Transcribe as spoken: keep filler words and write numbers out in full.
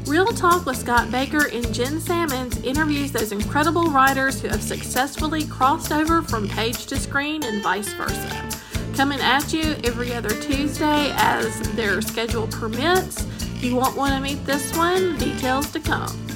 Real Talk with Scott Baker and Jen Sammons interviews those incredible writers who have successfully crossed over from page to screen and vice versa. Coming at you every other Tuesday as their schedule permits. If you won't want to meet this one, details to come.